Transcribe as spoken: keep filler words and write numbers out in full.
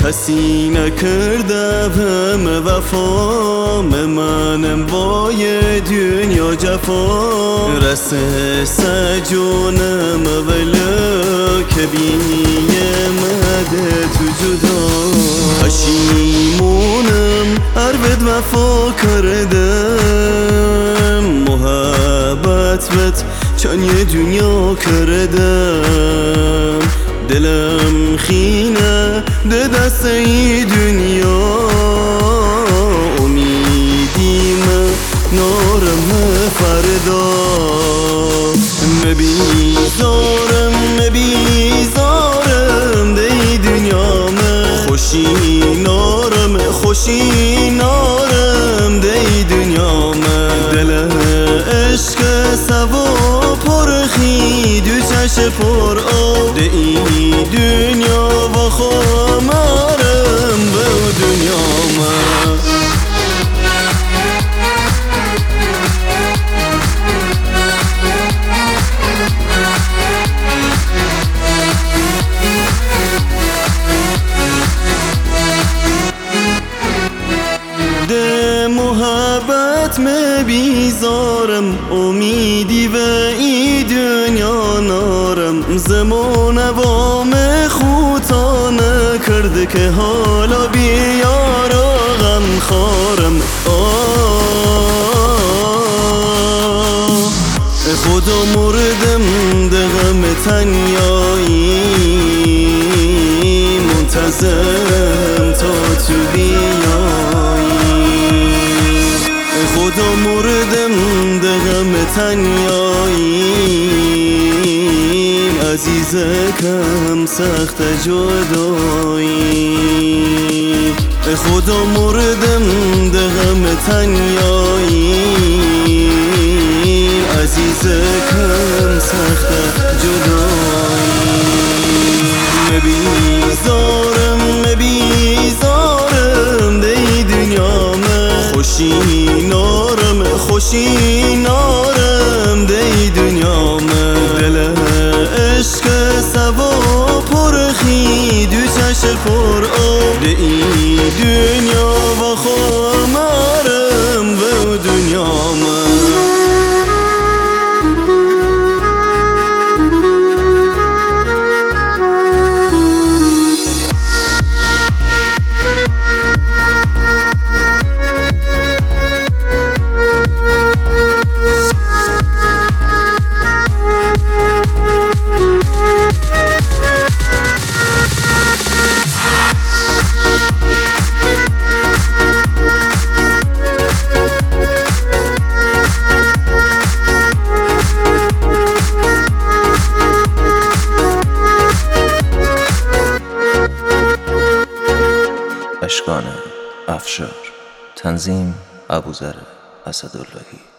کسی نکرده همه وفا، منم وای دنیا جفا. رسه سجونم ولا که بیمده تو جدا. پشیمونم هر بد وفا کردم، محبت بد چون یه دنیا کردم. دلم خینه ده دست ای دنیا، امیدیم نارم فردا. مبیزارم مبیزارم ده ای دنیا من، خوشی نارم خوشی نارم ده ای دنیا من. دل عشق سوا پرخی دو چش پر آب، ده ای دنیا و خامرم و دنیا من. ده محبت مبیزارم، امیدی و ای دنیا نارم. زمان وام خوتا نکرده که حالا بیارا غم خارم. آه خدا مردم ده غم تنیایی، منتظرم تا تو بیایی. خدا مردم ده غم تنیایی، عزیزکم سخت جدایی. خدا مردم ده غم تنیایی، عزیزکم سخت جدایی. مبیزارم مبیزارم ده ای دنیا من، خوشی نارم خوشی نارم ده ای دنیا من. دل عشق سوا پرخی دو چش پر آب، ده ای دنیا و خامرم و دنیا من. اشکان افشار، تنظیم ابوذر اسداللهی.